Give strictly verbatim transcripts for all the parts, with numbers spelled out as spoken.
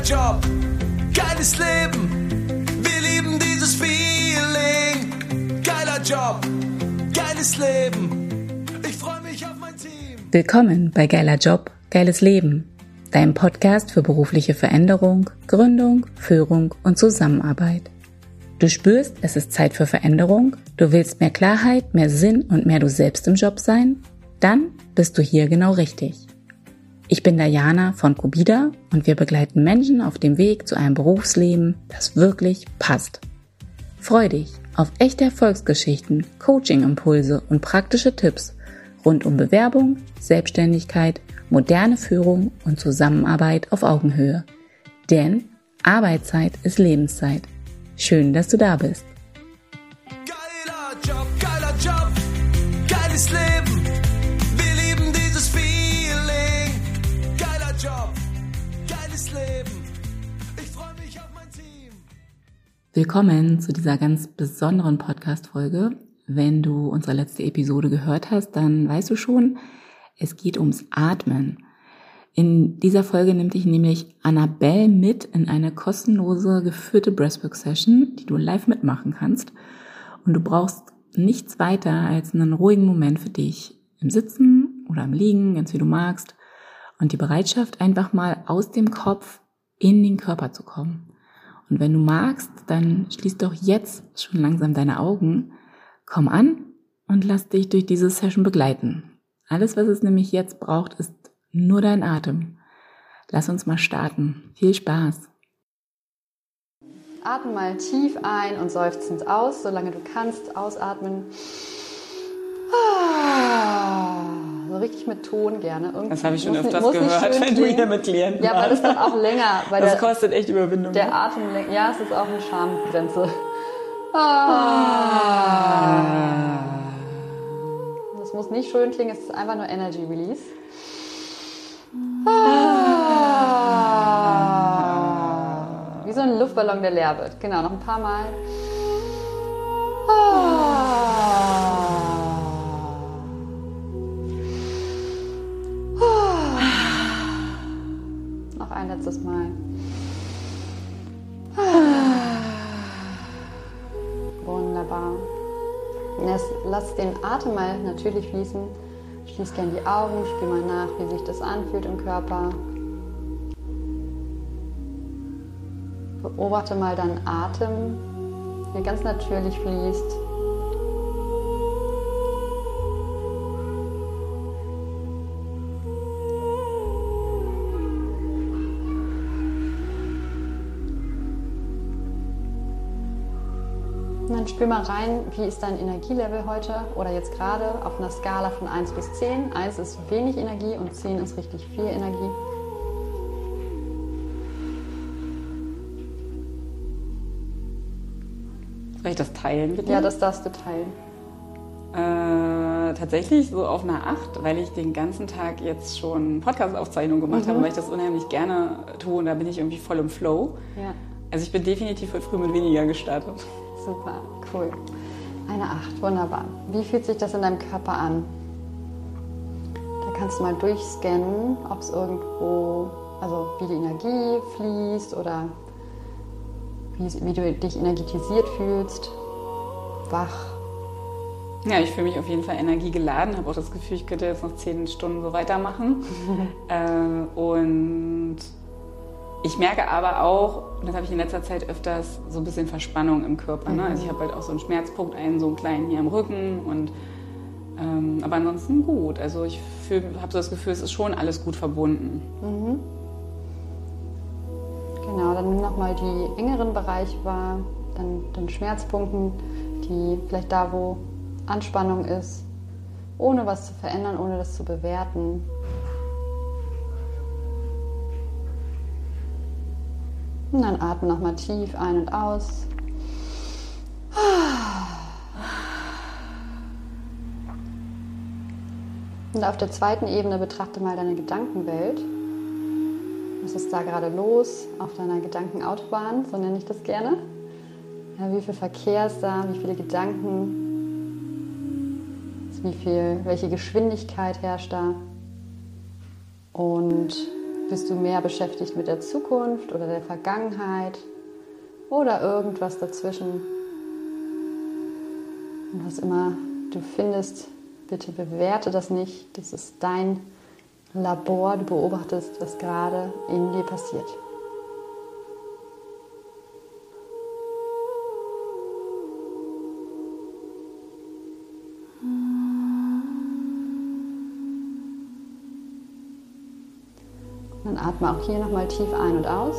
Job, geiles Leben, wir lieben dieses Feeling. Geiler Job, geiles Leben, ich freue mich auf mein Team. Willkommen bei Geiler Job, geiles Leben, deinem Podcast für berufliche Veränderung, Gründung, Führung und Zusammenarbeit. Du spürst, es ist Zeit für Veränderung, du willst mehr Klarheit, mehr Sinn und mehr du selbst im Job sein? Dann bist du hier genau richtig. Ich bin Diana von Cobida und wir begleiten Menschen auf dem Weg zu einem Berufsleben, das wirklich passt. Freu dich auf echte Erfolgsgeschichten, Coaching-Impulse und praktische Tipps rund um Bewerbung, Selbstständigkeit, moderne Führung und Zusammenarbeit auf Augenhöhe. Denn Arbeitszeit ist Lebenszeit. Schön, dass du da bist. Geiler Job, geiler Job, geiles Leben, wir lieben dieses Feeling. Geiler Job, geiles Leben, ich freue mich auf mein Team. Willkommen zu dieser ganz besonderen Podcast-Folge. Wenn du unsere letzte Episode gehört hast, dann weißt du schon, es geht ums Atmen. In dieser Folge nimmt dich nämlich Annabelle mit in eine kostenlose geführte Breathwork-Session, die du live mitmachen kannst. Und du brauchst nichts weiter als einen ruhigen Moment für dich im Sitzen oder im Liegen, ganz wie du magst. Und die Bereitschaft, einfach mal aus dem Kopf in den Körper zu kommen. Und wenn du magst, dann schließ doch jetzt schon langsam deine Augen. Komm an und lass dich durch diese Session begleiten. Alles, was es nämlich jetzt braucht, ist nur dein Atem. Lass uns mal starten. Viel Spaß. Atme mal tief ein und seufzend aus, solange du kannst. Ausatmen. So richtig mit Ton gerne. Irgendwie das habe ich schon muss, öfters muss gehört, wenn du hier mit Klienten Ja, aber das dann auch länger. Weil das der, kostet echt Überwindung. Der Atem, ja, es ist auch eine Schamgrenze. Ah. Das muss nicht schön klingen, es ist einfach nur Energy Release. Ah. Wie so ein Luftballon, der leer wird. Genau, noch ein paar Mal. Ah. Noch ein letztes Mal. Wunderbar. Jetzt lass den Atem mal natürlich fließen. Schließ gerne die Augen, spür mal nach, wie sich das anfühlt im Körper. Beobachte mal deinen Atem, der ganz natürlich fließt. Und dann spür mal rein, wie ist dein Energielevel heute oder jetzt gerade auf einer Skala von eins bis zehn. eins ist wenig Energie und zehn ist richtig viel Energie. Soll ich das teilen, bitte? Ja, das darfst du teilen. Äh, tatsächlich so auf einer acht, weil ich den ganzen Tag jetzt schon Podcast-Aufzeichnungen gemacht mhm. habe, weil ich das unheimlich gerne tue und da bin ich irgendwie voll im Flow. Ja. Also ich bin definitiv heute früh mit weniger gestartet. Super, cool. Eine acht, wunderbar. Wie fühlt sich das in deinem Körper an? Da kannst du mal durchscannen, ob es irgendwo, also wie die Energie fließt oder wie, wie du dich energetisiert fühlst, wach. Ja, ich fühle mich auf jeden Fall energiegeladen, habe auch das Gefühl, ich könnte jetzt noch zehn Stunden so weitermachen. äh, und ich merke aber auch, und das habe ich in letzter Zeit öfters, so ein bisschen Verspannung im Körper. Ne? Also ich habe halt auch so einen Schmerzpunkt, einen so einen kleinen hier am Rücken. Und, ähm, aber ansonsten gut. Also ich habe so das Gefühl, es ist schon alles gut verbunden. Mhm. Genau, dann nimm nochmal die engeren Bereiche wahr, dann den Schmerzpunkten, die vielleicht da, wo Anspannung ist, ohne was zu verändern, ohne das zu bewerten. Und dann atme nochmal tief ein und aus. Und auf der zweiten Ebene betrachte mal deine Gedankenwelt. Was ist da gerade los auf deiner Gedankenautobahn, so nenne ich das gerne. Ja, wie viel Verkehr ist da, wie viele Gedanken, wie viel, welche Geschwindigkeit herrscht da. Und Bist du mehr beschäftigt mit der Zukunft oder der Vergangenheit oder irgendwas dazwischen? Und was immer du findest, bitte bewerte das nicht. Das ist dein Labor, du beobachtest, was gerade in dir passiert. Dann atme auch hier nochmal tief ein und aus.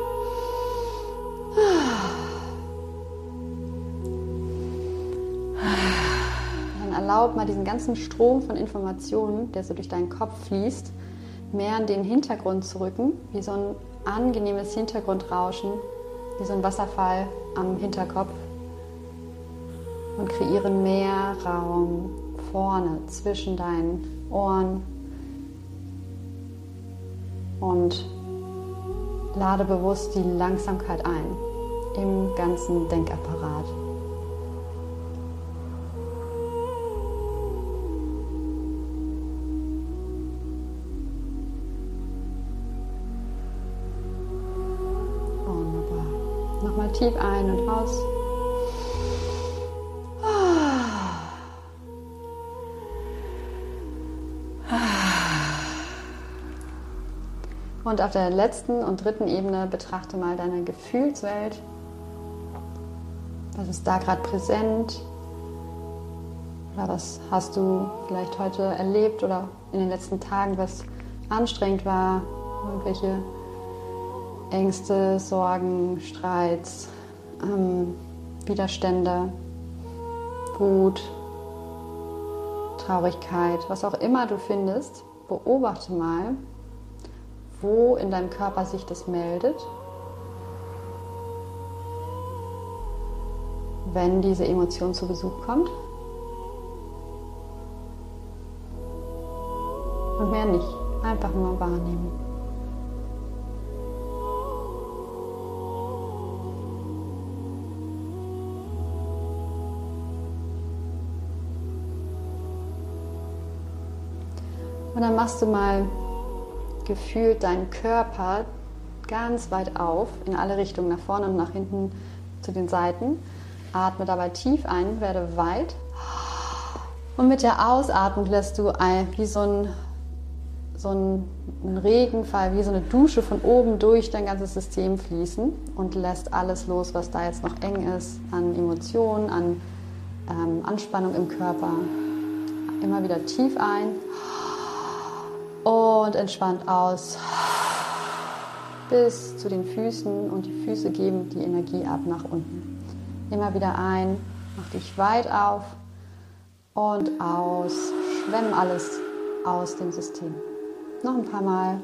Dann erlaub mal diesen ganzen Strom von Informationen, der so durch deinen Kopf fließt, mehr in den Hintergrund zu rücken, wie so ein angenehmes Hintergrundrauschen, wie so ein Wasserfall am Hinterkopf, und kreiere mehr Raum vorne zwischen deinen Ohren und lade bewusst die Langsamkeit ein im ganzen Denkapparat. Wunderbar. Nochmal tief ein und aus. Und auf der letzten und dritten Ebene betrachte mal deine Gefühlswelt. Was ist da gerade präsent? Oder was hast du vielleicht heute erlebt oder in den letzten Tagen, was anstrengend war? Irgendwelche Ängste, Sorgen, Streits, ähm, Widerstände, Wut, Traurigkeit, was auch immer du findest, beobachte mal, wo in deinem Körper sich das meldet, wenn diese Emotion zu Besuch kommt. Und mehr nicht, einfach nur wahrnehmen. Und dann machst du mal gefühlt deinen Körper ganz weit auf, in alle Richtungen, nach vorne und nach hinten zu den Seiten. Atme dabei tief ein, werde weit. Und mit der Ausatmung lässt du ein, wie so ein, so ein, ein Regenfall, wie so eine Dusche von oben durch dein ganzes System fließen und lässt alles los, was da jetzt noch eng ist, an Emotionen, an ähm, Anspannung im Körper. Immer wieder tief ein. Und entspannt aus bis zu den Füßen, und die Füße geben die Energie ab nach unten. Immer wieder ein, mach dich weit auf und aus, schwemm alles aus dem System. Noch ein paar Mal.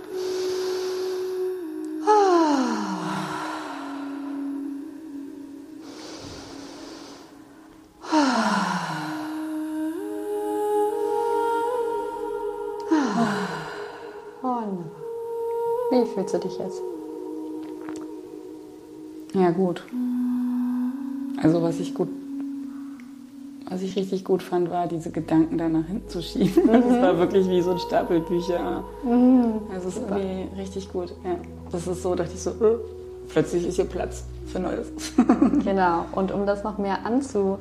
Wie fühlst du dich jetzt? Ja, gut. Also was ich gut, was ich richtig gut fand, war, diese Gedanken da nach hinten zu schieben. Mhm. Das war wirklich wie so ein Stapel Bücher. Mhm. Also es ist irgendwie richtig gut. Ja. Das ist so, dachte ich so, äh, plötzlich ist hier Platz für Neues. Genau. Und um das noch mehr anzusteuern,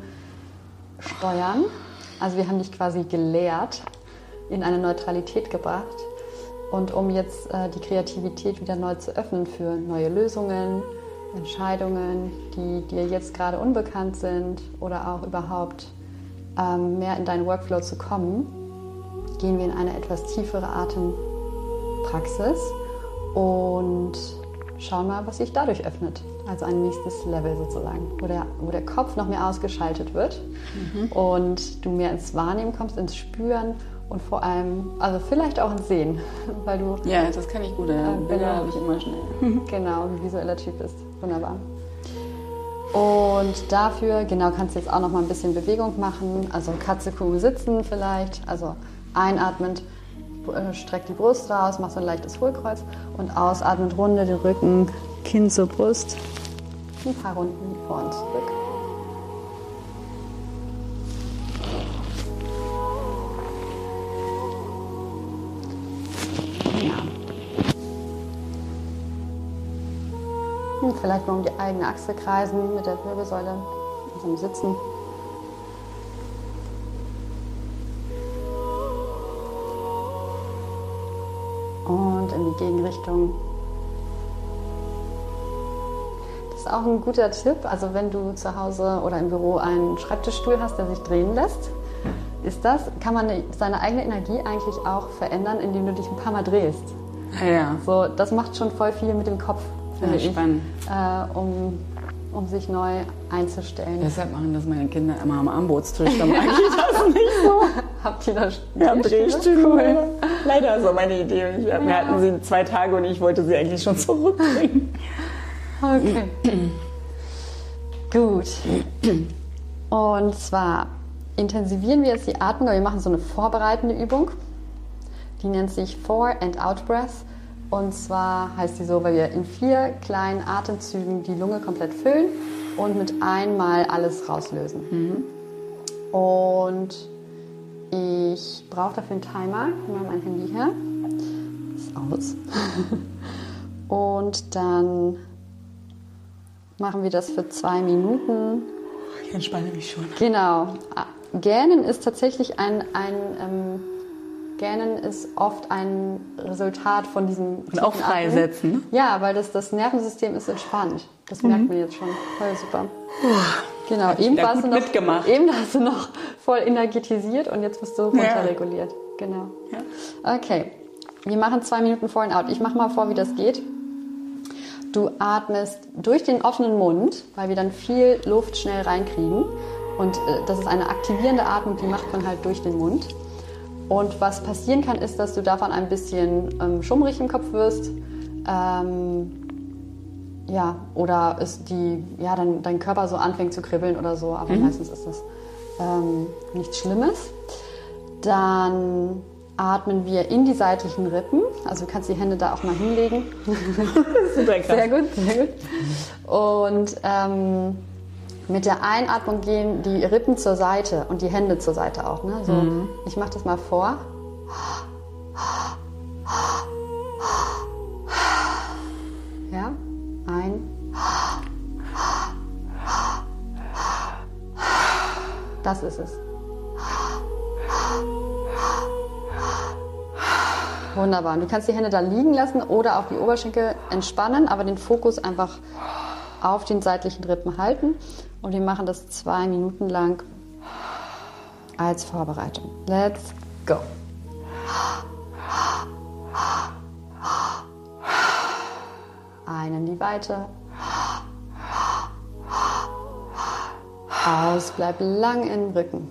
also wir haben dich quasi gelehrt, in eine Neutralität gebracht. Und um jetzt äh, die Kreativität wieder neu zu öffnen für neue Lösungen, Entscheidungen, die dir jetzt gerade unbekannt sind oder auch überhaupt ähm, mehr in deinen Workflow zu kommen, gehen wir in eine etwas tiefere Atempraxis und schauen mal, was sich dadurch öffnet. Also ein nächstes Level sozusagen, wo der, wo der Kopf noch mehr ausgeschaltet wird mhm. und du mehr ins Wahrnehmen kommst, ins Spüren. Und vor allem, also vielleicht auch ins Sehen, weil du... Ja, das kann ich gut, ja. Äh, Bilder genau, habe ich immer schnell. Genau, ein visueller Typ bist. Wunderbar. Und dafür, genau, kannst du jetzt auch noch mal ein bisschen Bewegung machen. Also Katze, Kuh, sitzen vielleicht. Also einatmend, streck die Brust raus, mach so ein leichtes Hohlkreuz. Und ausatmend, runde den Rücken, Kinn zur Brust. Ein paar Runden vor und zurück. Hm, vielleicht mal um die eigene Achse kreisen mit der Wirbelsäule, also im Sitzen. Und in die Gegenrichtung. Das ist auch ein guter Tipp. Also wenn du zu Hause oder im Büro einen Schreibtischstuhl hast, der sich drehen lässt, ist das, kann man seine eigene Energie eigentlich auch verändern, indem du dich ein paar Mal drehst. Ja. So, das macht schon voll viel mit dem Kopf, finde Ja, ich, spannend. äh, um, um sich neu einzustellen. Deshalb machen das meine Kinder immer am Armbrotstisch. Dann mag ich das nicht so. Habt ihr da Ja, am Drehstuhl. Cool. Leider ist so meine Idee. Wir Ja. hatten sie zwei Tage und ich wollte sie eigentlich schon zurückbringen. Okay. Gut. Und zwar intensivieren wir jetzt die Atmung, aber wir machen so eine vorbereitende Übung. Die nennt sich Fore- and Out-Breath. Und zwar heißt die so, weil wir in vier kleinen Atemzügen die Lunge komplett füllen und mit einmal alles rauslösen. Mhm. Und ich brauche dafür einen Timer. Ich mache mein Handy her. Ist aus. Und dann machen wir das für zwei Minuten. Ich entspanne mich schon. Genau. Gähnen ist tatsächlich ein, ein ähm, Gähnen ist oft ein Resultat von diesem Und auch tiefen Atmen. freisetzen. Ja, weil das, das Nervensystem ist entspannt. Das Mhm. merkt man jetzt schon. Voll super. Genau, ich eben wieder warst gut du noch, mitgemacht. eben hast du noch voll energetisiert und jetzt bist du runterreguliert. Genau. Ja. Okay, wir machen zwei Minuten Fore and Out. Ich mache mal vor, wie das geht. Du atmest durch den offenen Mund, weil wir dann viel Luft schnell reinkriegen. Und äh, das ist eine aktivierende Atmung, die macht man halt durch den Mund. Und was passieren kann, ist, dass du davon ein bisschen ähm, schummrig im Kopf wirst. Ähm, ja, oder es die, ja, dann dein Körper so anfängt zu kribbeln oder so. Aber mhm. meistens ist das ähm, nichts Schlimmes. Dann atmen wir in die seitlichen Rippen. Also du kannst die Hände da auch mal hinlegen. Super krass. Sehr gut, sehr gut. Und ähm, mit der Einatmung gehen die Rippen zur Seite und die Hände zur Seite auch. Ne? So, mhm. Ich mache das mal vor. Ja, ein. Das ist es. Wunderbar. Und du kannst die Hände da liegen lassen oder auch die Oberschenkel entspannen, aber den Fokus einfach auf den seitlichen Rippen halten. Und wir machen das zwei Minuten lang als Vorbereitung. Let's go. Ein in die Weite. Aus, bleib lang im Rücken.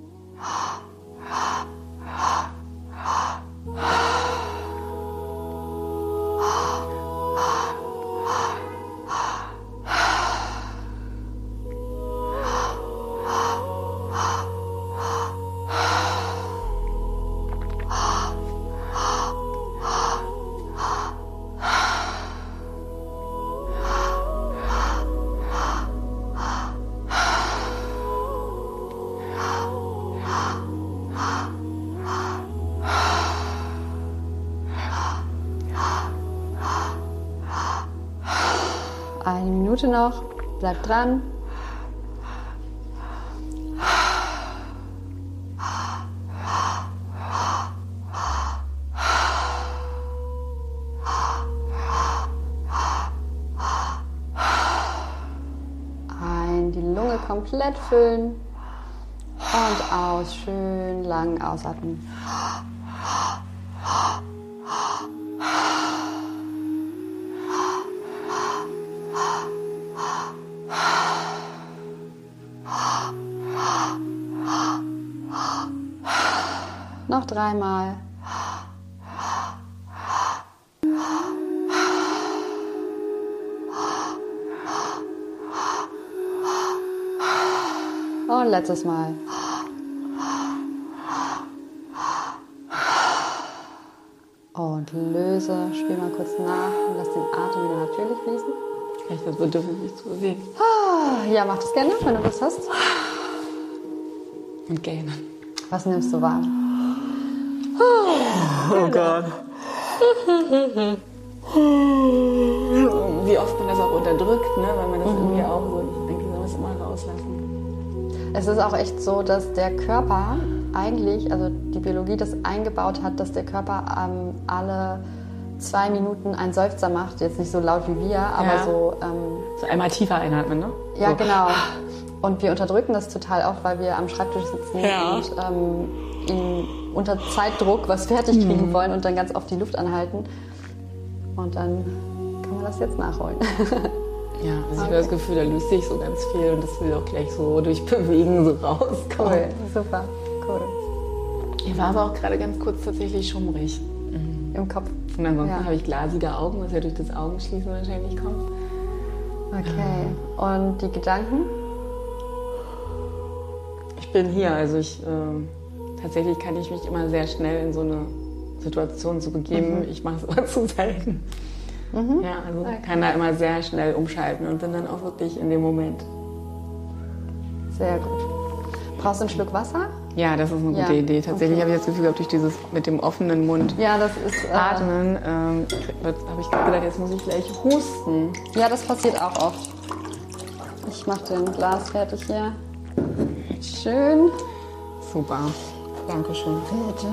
Eine Minute noch, bleib dran. Ein, die Lunge komplett füllen und aus, schön lang ausatmen. Noch dreimal. Und letztes Mal. Und löse, spiel mal kurz nach und lass den Atem wieder natürlich fließen. Kann ich das Bedürfnis nicht zu bewegen? Ja, mach das gerne, wenn du das hast. Und gähnen. Was nimmst du wahr? Oh Gott. Wie oft man das auch unterdrückt, ne? Weil man das mhm. irgendwie auch so, ich denke, soll es immer rauslassen. Es ist auch echt so, dass der Körper eigentlich, also die Biologie das eingebaut hat, dass der Körper ähm, alle zwei Minuten einen Seufzer macht. Jetzt nicht so laut wie wir, aber ja. so... Ähm, so einmal tiefer einatmen, ne? Ja, so. genau. Und wir unterdrücken das total oft, weil wir am Schreibtisch sitzen ja. und ähm, in, unter Zeitdruck was fertig kriegen mhm. wollen und dann ganz oft die Luft anhalten. Und dann kann man das jetzt nachholen. Ja, also ich okay. habe das Gefühl, da löst sich so ganz viel und das will auch gleich so durch Bewegen so rauskommen. Cool, super, cool. Mir war aber auch gerade ganz kurz tatsächlich schummrig. Mhm. Im Kopf. Und ansonsten ja. habe ich glasige Augen, was ja durch das Augenschließen wahrscheinlich kommt. Okay, und die Gedanken? Ich bin hier, also ich, äh, tatsächlich kann ich mich immer sehr schnell in so eine Situation zu begeben. Mhm. Ich mache es aber zu selten. Mhm. Ja, also okay. kann da immer sehr schnell umschalten und bin dann auch wirklich in dem Moment. Sehr gut. Brauchst du einen Schluck Wasser? Ja, das ist eine gute ja. Idee. Tatsächlich okay. habe ich das Gefühl gehabt, durch dieses mit dem offenen Mund ja, das ist, äh, atmen, ähm, habe ich gedacht, jetzt muss ich gleich husten. Ja, das passiert auch oft. Ich mache den Glas fertig hier. Schön. Super. Dankeschön. Bitte.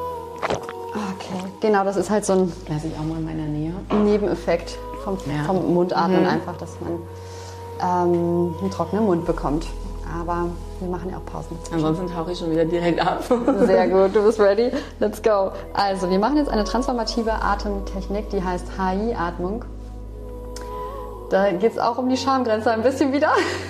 Okay, genau, das ist halt so ein lasse ich auch mal in meiner Nähe. Nebeneffekt vom, ja. vom Mundatmen mhm. einfach, dass man ähm, einen trockenen Mund bekommt. Aber wir machen ja auch Pausen. Ansonsten tauche ich schon wieder direkt ab. Sehr gut, du bist ready. Let's go. Also, wir machen jetzt eine transformative Atemtechnik, die heißt H I-Atmung. Da geht es auch um die Schamgrenze ein bisschen wieder,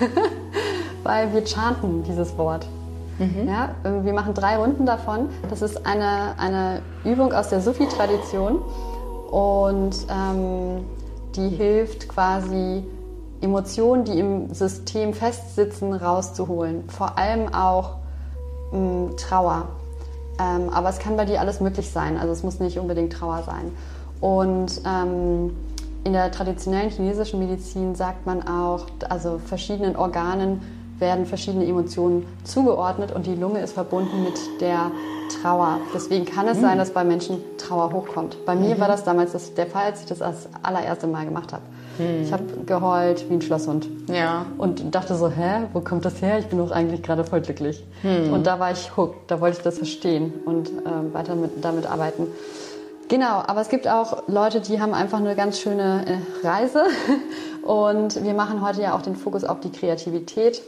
weil wir chanten dieses Wort. Mhm. Ja, wir machen drei Runden davon. Das ist eine, eine Übung aus der Sufi-Tradition und ähm, die hilft quasi, Emotionen, die im System festsitzen, rauszuholen. Vor allem auch mh, Trauer. Ähm, aber es kann bei dir alles möglich sein. Also es muss nicht unbedingt Trauer sein. Und ähm, in der traditionellen chinesischen Medizin sagt man auch, also verschiedenen Organen werden verschiedene Emotionen zugeordnet und die Lunge ist verbunden mit der Trauer. Deswegen kann es mhm. sein, dass bei Menschen Trauer hochkommt. Bei mir mhm. war das damals das, der Fall, als ich das das allererste Mal gemacht habe. Mhm. Ich habe geheult wie ein Schlosshund. Ja. Und dachte so, hä, wo kommt das her? Ich bin doch eigentlich gerade voll glücklich. Mhm. Und da war ich hooked, da wollte ich das verstehen und äh, weiter mit, damit arbeiten. Genau, aber es gibt auch Leute, die haben einfach eine ganz schöne äh, Reise. Und wir machen heute ja auch den Fokus auf die Kreativität.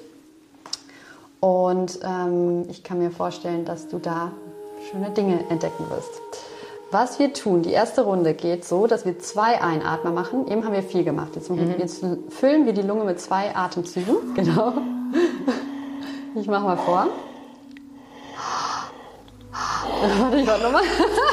Und ähm, ich kann mir vorstellen, dass du da schöne Dinge entdecken wirst. Was wir tun, die erste Runde geht so, dass wir zwei Einatmer machen. Eben haben wir vier gemacht. Jetzt, mhm. jetzt füllen wir die Lunge mit zwei Atemzügen. Genau. Ich mache mal vor. Warte, ich warte nochmal.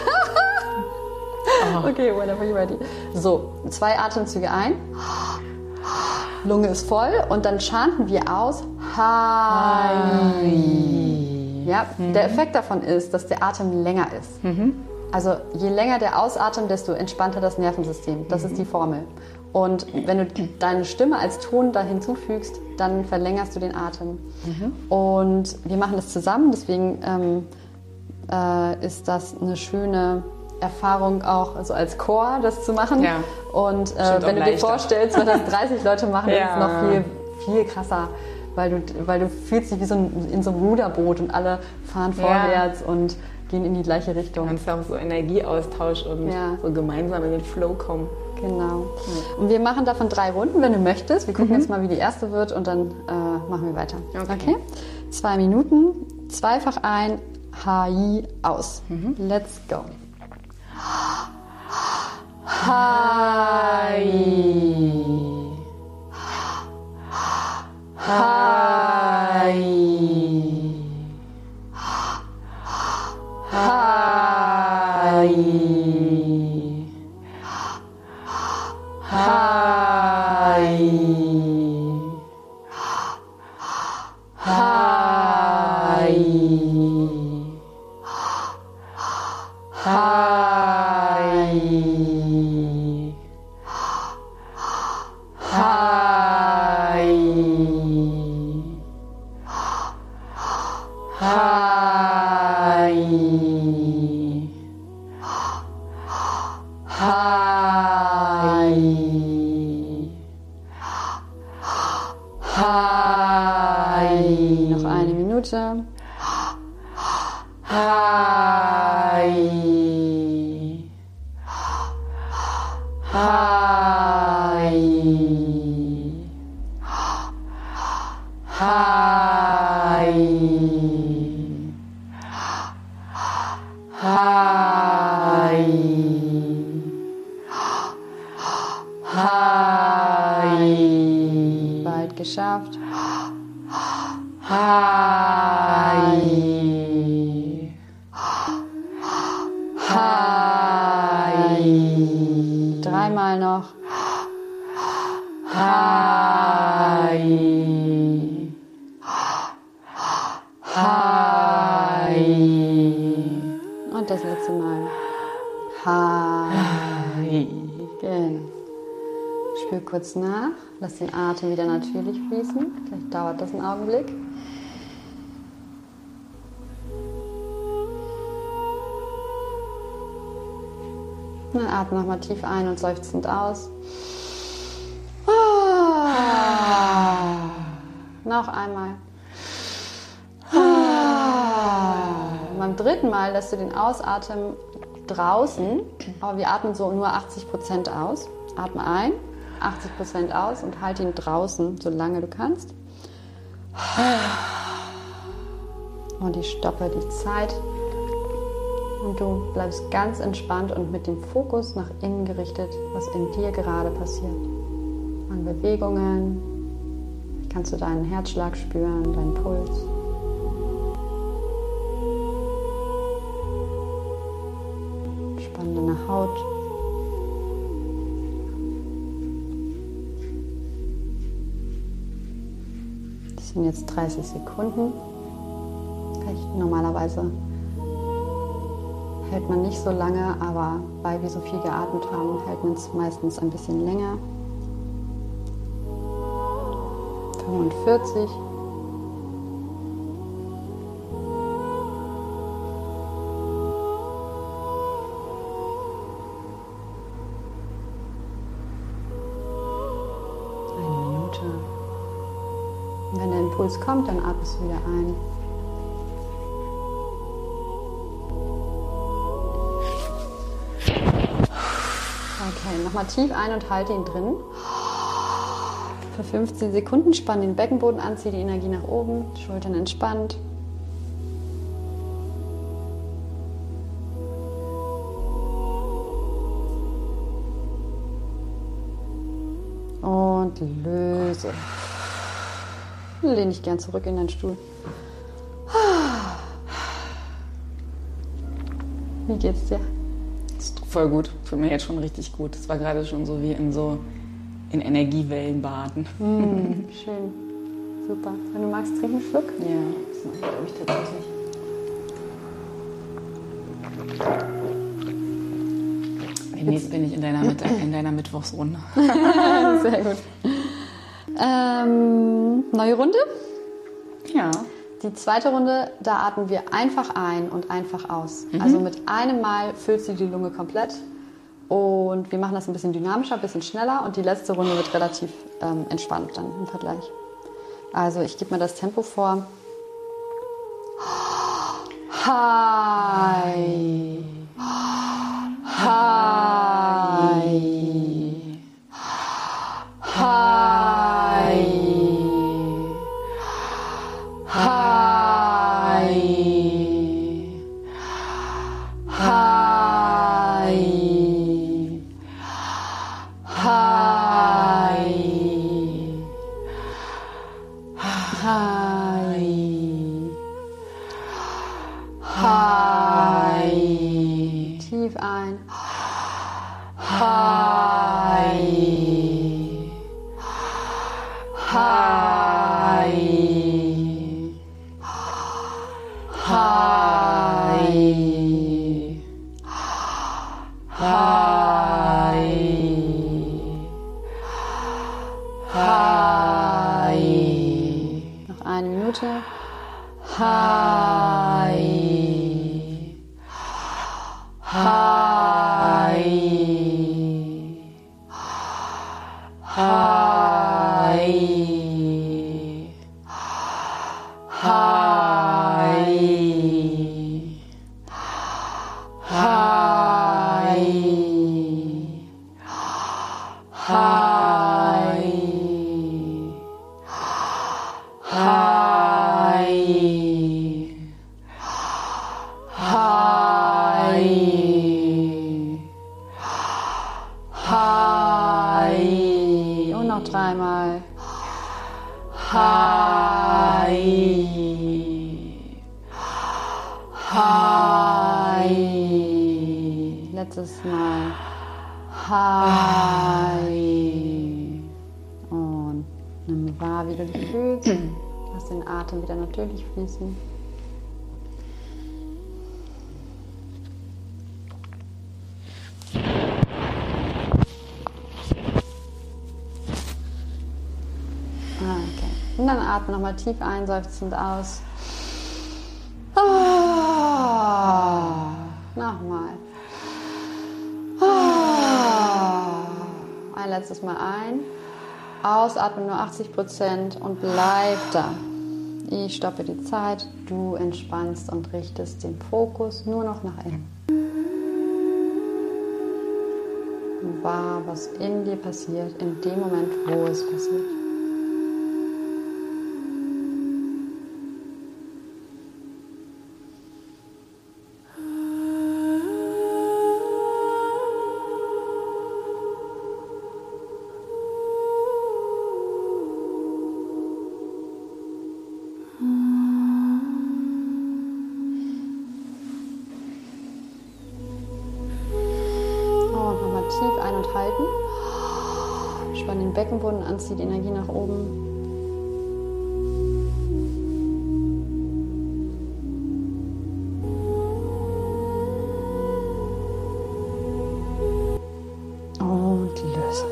Okay, whenever you're ready. So, zwei Atemzüge ein. Lunge ist voll und dann chanten wir aus Hai. Ja, mhm. Der Effekt davon ist, dass der Atem länger ist. Mhm. Also je länger der Ausatmet, desto entspannter das Nervensystem. Das mhm. ist die Formel. Und wenn du deine Stimme als Ton da hinzufügst, dann verlängerst du den Atem. Mhm. Und wir machen das zusammen, deswegen ähm, äh, ist das eine schöne Erfahrung auch also als Chor das zu machen. Ja. Und äh, wenn du dir vorstellst, wenn das dreißig Leute machen, ja. ist es noch viel, viel krasser, weil du, weil du fühlst dich wie so ein, in so einem Ruderboot und alle fahren vorwärts ja. und gehen in die gleiche Richtung. Du kannst auch so Energieaustausch und ja. so gemeinsam in den Flow kommen. Genau. Ja. Und wir machen davon drei Runden, wenn du möchtest. Wir gucken mhm. jetzt mal, wie die erste wird und dann äh, machen wir weiter. Okay. okay? Zwei Minuten, zweifach ein, H I aus. Mhm. Let's go. Hai. Hai. Hai. Hai. Hai. Hai. Minute. Hai. Hai. Hai. Hai. Hai. Bald geschafft. Hai. Hai. Dreimal noch. Hai. Hai. Und das letzte Mal. Hai. Genau. Spür kurz nach. Lass den Atem wieder natürlich fließen. Vielleicht dauert das einen Augenblick. Und dann atme nochmal tief ein und seufzend aus. Ah. Noch einmal. Ah. Und beim dritten Mal lässt du den Ausatmen draußen, aber wir atmen so nur achtzig Prozent aus. Atme ein, achtzig Prozent aus und halte ihn draußen, solange du kannst. Und ich stoppe die Zeit. Und du bleibst ganz entspannt und mit dem Fokus nach innen gerichtet, was in dir gerade passiert. An Bewegungen, kannst du deinen Herzschlag spüren, deinen Puls. Spannend deine Haut. Das sind jetzt dreißig Sekunden. Vielleicht normalerweise hält man nicht so lange, aber weil wir so viel geatmet haben, hält man es meistens ein bisschen länger. fünfundvierzig. Eine Minute. Und wenn der Impuls kommt, dann atmest du wieder ein. Okay, nochmal tief ein und halte ihn drin. Für fünfzehn Sekunden spann den Beckenboden an, zieh die Energie nach oben, Schultern entspannt. Und löse. Lehn dich gern zurück in deinen Stuhl. Wie geht's dir? Voll gut, fühlt mir jetzt schon richtig gut. Es war gerade schon so wie in so in Energiewellen baden. Mm, schön, super. Wenn du magst, trink einen Schluck. Ja, das mache ich, glaube ich, tatsächlich. Demnächst bin ich in deiner, Mit in deiner Mittwochsrunde. Sehr gut. Ähm, neue Runde? Ja. Die zweite Runde, da atmen wir einfach ein und einfach aus. Mhm. Also mit einem Mal füllst du die Lunge komplett und wir machen das ein bisschen dynamischer, ein bisschen schneller und die letzte Runde wird relativ ähm, entspannt dann im Vergleich. Also ich gebe mir das Tempo vor. Hi. Hi. Hi. Hi. Hi. Hi. Hi. Hi. Tief ein. Hi. Hi. Hi. Hi. Hi. Noch eine Minute. Hi. Hi. Hi. Hi. Hai. Hai. Hai. Hai. Und noch dreimal. Hai. Hai. Letztes Mal. Hai. Und nimm wahr, wie du dich fühlst. Lass den Atem wieder natürlich fließen. Okay. Und dann atme nochmal tief ein, seufzend aus. Ah. Nochmal. Ah. Ein letztes Mal ein. Ausatmen nur achtzig Prozent und bleib da. Ich stoppe die Zeit. Du entspannst und richtest den Fokus nur noch nach innen. Wahr, was in dir passiert, in dem Moment, wo es passiert. Tief ein- und halten. Spann den Beckenboden an, zieh die Energie nach oben. Und lösen.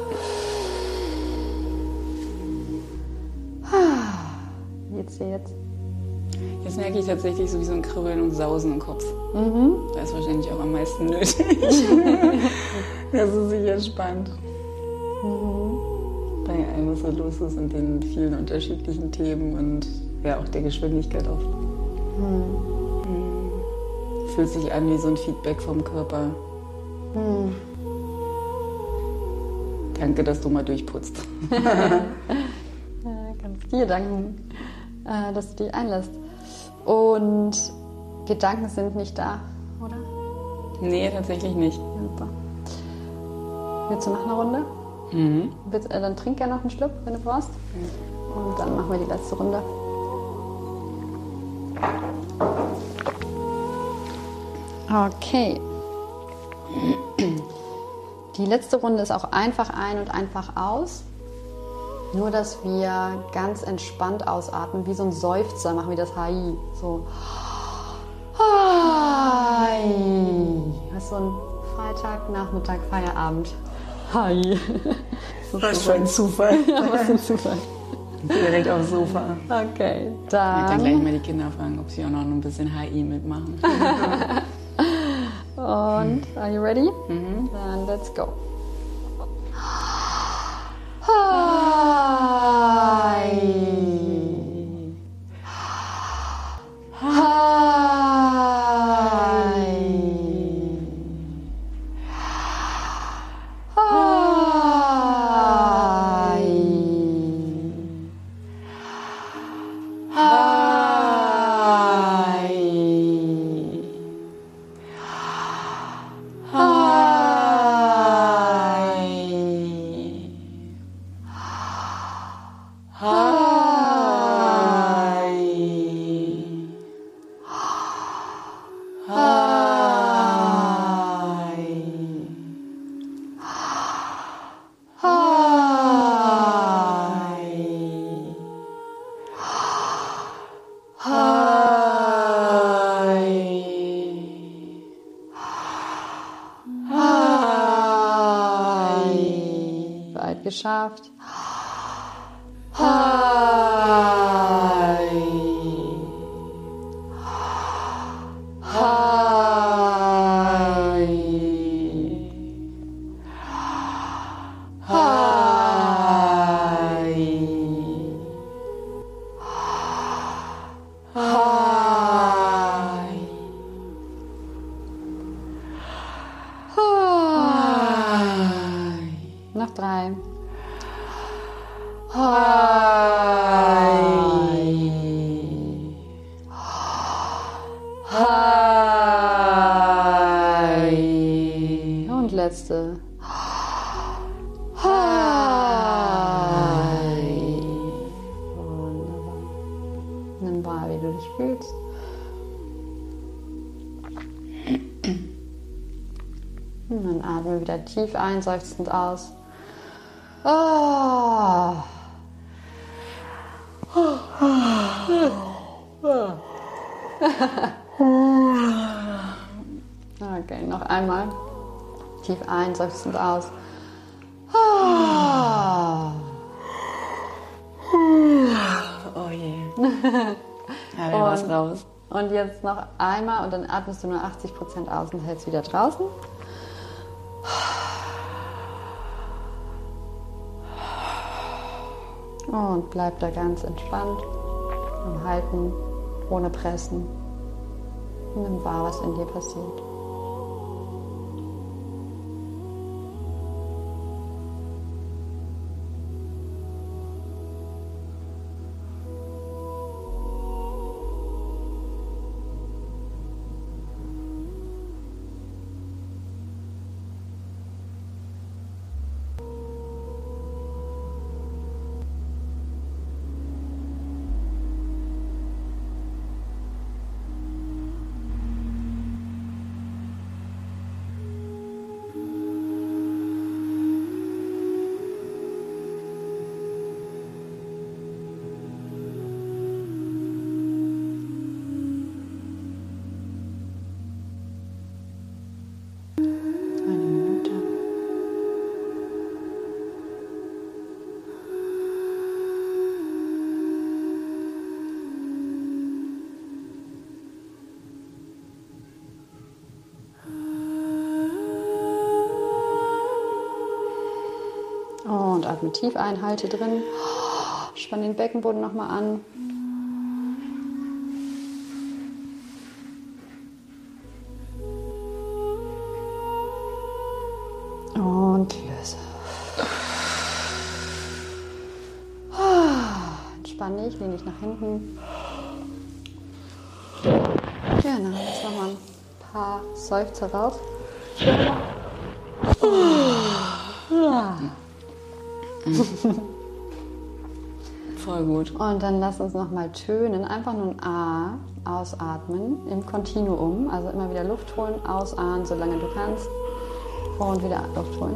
Wie geht's dir jetzt? Jetzt merke ich tatsächlich so wie so ein Kribbeln und Sausen im Kopf. Mhm. Da ist wahrscheinlich auch am meisten nötig. Das ist sich entspannt. Mhm. Bei allem, was so los ist und den vielen unterschiedlichen Themen und ja auch der Geschwindigkeit oft. Mhm. Fühlt sich an wie so ein Feedback vom Körper. Mhm. Danke, dass du mal durchputzt. Ja, kannst dir danken, dass du dich einlässt. Und Gedanken sind nicht da, oder? Nee, tatsächlich nicht. Super. Willst du noch eine Runde? Mhm. Willst, äh, dann trink gerne noch einen Schluck, wenn du brauchst. Und dann machen wir die letzte Runde. Okay. Die letzte Runde ist auch einfach ein und einfach aus. Nur, dass wir ganz entspannt ausatmen, wie so ein Seufzer, machen wir das H I. So. Hi. Das ist so ein Freitag, Nachmittag, Feierabend. Hi. Was für ein Zufall. Ja, was für ein Zufall. Direkt aufs Sofa. Okay, Ich dann... dann gleich mal die Kinder fragen, ob sie auch noch ein bisschen H I mitmachen. Und, are you ready? Mhm. Dann let's go. Hi. Hi. Hi. Weit geschafft. Hi. Hi. Hi. Hi. noch drei. Und letzte. Wunderbar. Nimm wahr, wie du dich fühlst. Und dann atme wieder tief ein, seufzend aus. Oh. Okay, noch einmal. Tief ein, seufzend aus. Oh je. Ja, wir was raus. Und jetzt noch einmal und dann atmest du nur achtzig Prozent aus und hältst wieder draußen. Und bleib da ganz entspannt am Halten, ohne Pressen. Und nimm wahr, was in dir passiert. Und atme tief ein, halte drin. Spann den Beckenboden nochmal an. Und löse. Entspann dich, lehn dich nach hinten. Genau, jetzt nochmal ein paar Seufzer raus. Voll gut. Und dann lass uns nochmal tönen. Einfach nur ein A ausatmen im Kontinuum. Also immer wieder Luft holen, ausatmen, solange du kannst. Und wieder Luft holen.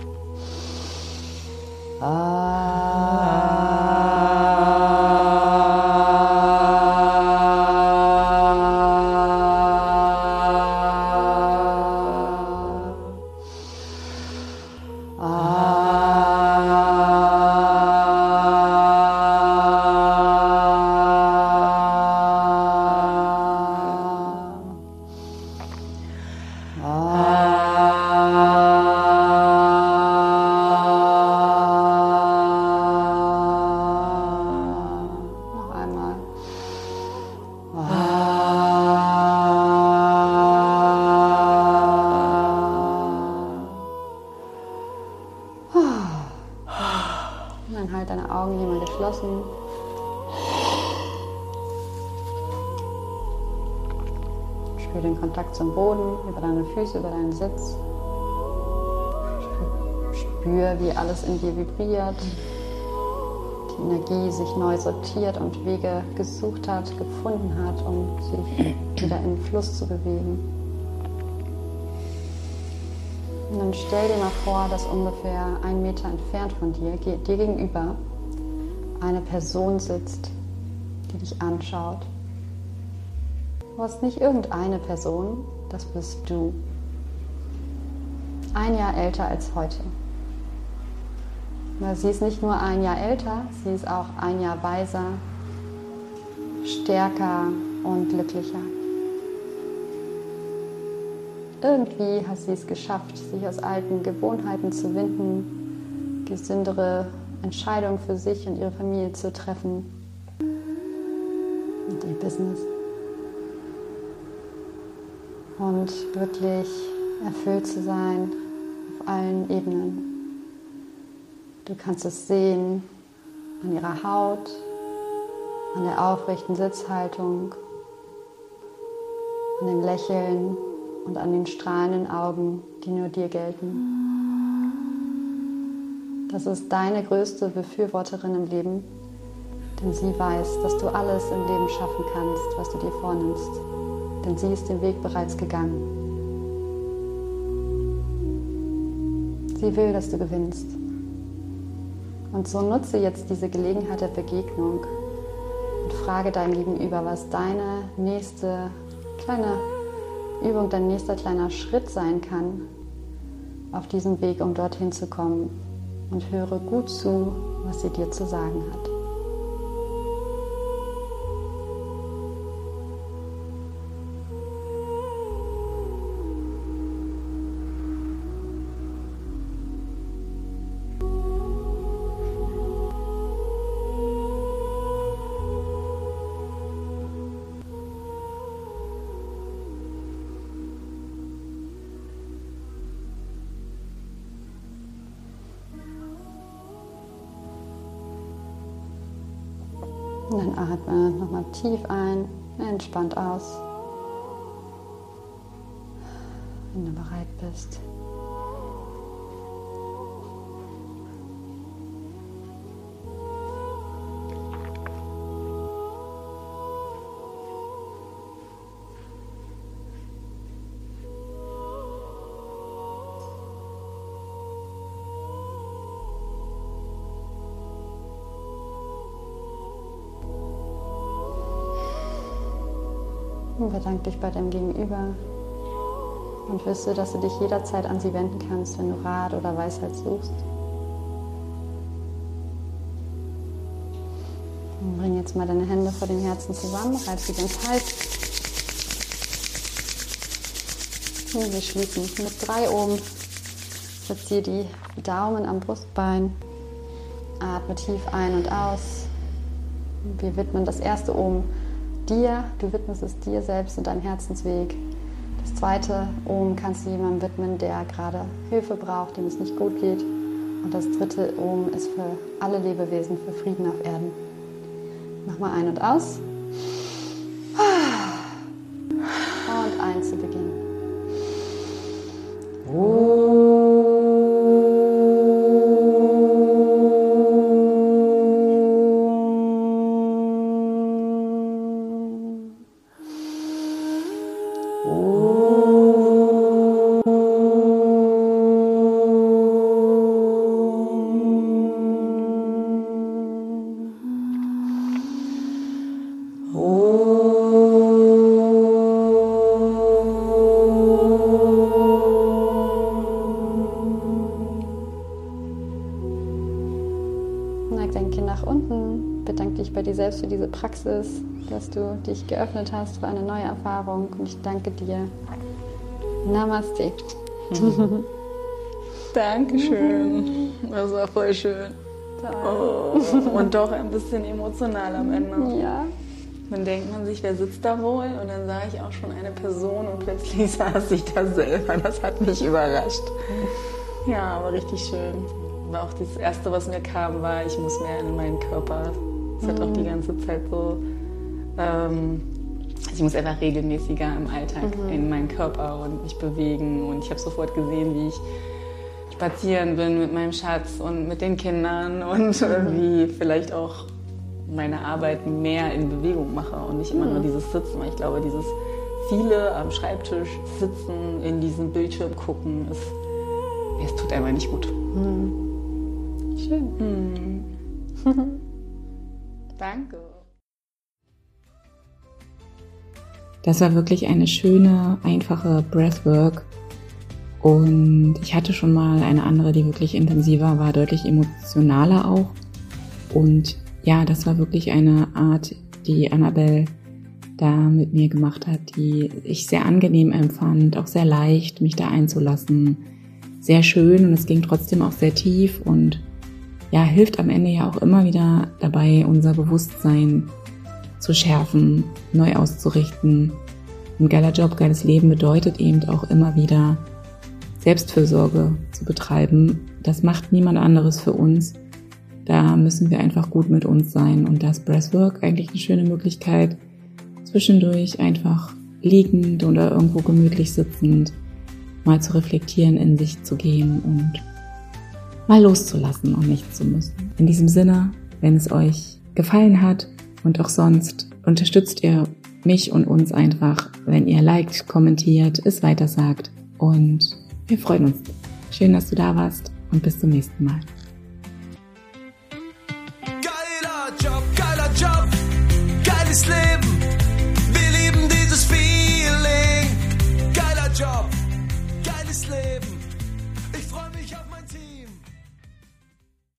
Geschlossen. Spür den Kontakt zum Boden, über deine Füße, über deinen Sitz. Spür, wie alles in dir vibriert. Die Energie sich neu sortiert und Wege gesucht hat, gefunden hat, um sich wieder in den Fluss zu bewegen. Und dann stell dir mal vor, dass ungefähr einen Meter entfernt von dir, dir gegenüber, eine Person sitzt, die dich anschaut. Du hast nicht irgendeine Person, das bist du. Ein Jahr älter als heute. Weil sie ist nicht nur ein Jahr älter, sie ist auch ein Jahr weiser, stärker und glücklicher. Irgendwie hat sie es geschafft, sich aus alten Gewohnheiten zu winden, gesündere Entscheidungen für sich und ihre Familie zu treffen und ihr Business. Und wirklich erfüllt zu sein auf allen Ebenen. Du kannst es sehen an ihrer Haut, an der aufrechten Sitzhaltung, an dem Lächeln und an den strahlenden Augen, die nur dir gelten. Das ist deine größte Befürworterin im Leben, denn sie weiß, dass du alles im Leben schaffen kannst, was du dir vornimmst, denn sie ist den Weg bereits gegangen. Sie will, dass du gewinnst. Und so nutze jetzt diese Gelegenheit der Begegnung und frage dein Gegenüber, was deine nächste kleine Übung, dein nächster kleiner Schritt sein kann auf diesem Weg, um dorthin zu kommen. Und höre gut zu, was sie dir zu sagen hat. Und dann atme nochmal tief ein, entspannt aus, wenn du bereit bist. Und bedanke dich bei deinem Gegenüber und wisse, dass du dich jederzeit an sie wenden kannst, wenn du Rat oder Weisheit suchst. Und bring jetzt mal deine Hände vor dem Herzen zusammen, reib sie ins Hals. Und wir schließen mit drei oben. Setze die Daumen am Brustbein. Atme tief ein und aus. Wir widmen das erste Om dir, du widmest es dir selbst und deinem Herzensweg. Das zweite Om kannst du jemandem widmen, der gerade Hilfe braucht, dem es nicht gut geht. Und das dritte Om ist für alle Lebewesen, für Frieden auf Erden. Mach mal ein und aus. Und ein zu Beginn. Neig dein Kinn nach unten, bedanke dich bei dir selbst für diese Praxis, dass du dich geöffnet hast für eine neue Erfahrung und ich danke dir. Namaste. Dankeschön. Das war voll schön. Oh, und doch ein bisschen emotional am Ende. Ja. Dann denkt man sich, wer sitzt da wohl? Und dann sah ich auch schon eine Person und plötzlich saß ich da selber. Das hat mich überrascht. Ja, aber richtig schön. Aber auch das Erste, was mir kam, war, ich muss mehr in meinen Körper. Das hat auch die ganze Zeit so, ähm, ich muss einfach regelmäßiger im Alltag mhm. in meinen Körper und mich bewegen. Und ich habe sofort gesehen, wie ich spazieren bin mit meinem Schatz und mit den Kindern und irgendwie vielleicht auch meine Arbeit mehr in Bewegung mache und nicht immer nur dieses Sitzen, weil ich glaube, dieses viele am Schreibtisch sitzen, in diesen Bildschirm gucken, es, es tut einfach nicht gut. Mhm. Schön. Mhm. Danke. Das war wirklich eine schöne, einfache Breathwork. Und ich hatte schon mal eine andere, die wirklich intensiver war, deutlich emotionaler auch. Und ja, das war wirklich eine Art, die Annabelle da mit mir gemacht hat, die ich sehr angenehm empfand, auch sehr leicht, mich da einzulassen. Sehr schön und es ging trotzdem auch sehr tief und ja, hilft am Ende ja auch immer wieder dabei, unser Bewusstsein zu schärfen, neu auszurichten. Ein geiler Job, geiles Leben bedeutet eben auch immer wieder Selbstfürsorge zu betreiben, Das macht niemand anderes für uns. Da müssen wir einfach gut mit uns sein. Und da ist Breathwork eigentlich eine schöne Möglichkeit, zwischendurch einfach liegend oder irgendwo gemütlich sitzend mal zu reflektieren, in sich zu gehen und mal loszulassen und nichts zu müssen. In diesem Sinne, wenn es euch gefallen hat und auch sonst, unterstützt ihr mich und uns einfach, wenn ihr liked, kommentiert, es weitersagt und wir freuen uns. Schön, dass du da warst und bis zum nächsten Mal.